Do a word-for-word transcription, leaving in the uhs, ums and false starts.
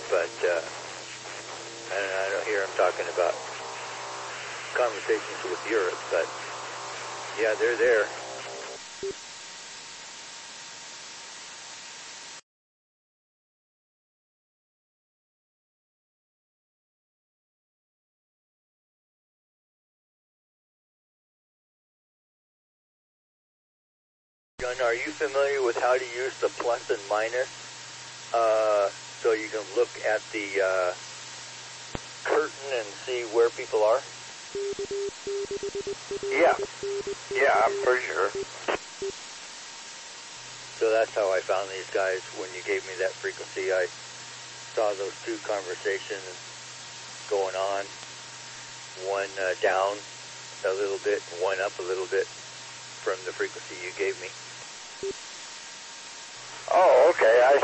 but uh, and I don't hear them talking about conversations with Europe, but yeah, they're there. John, are you familiar with how to use the plus and minus uh, so you can look at the uh, curtain and see where people are? Yeah. Yeah, I'm pretty sure. So that's how I found these guys. When you gave me that frequency, I saw those two conversations going on. One uh, down a little bit, one up a little bit from the frequency you gave me. Oh, okay, I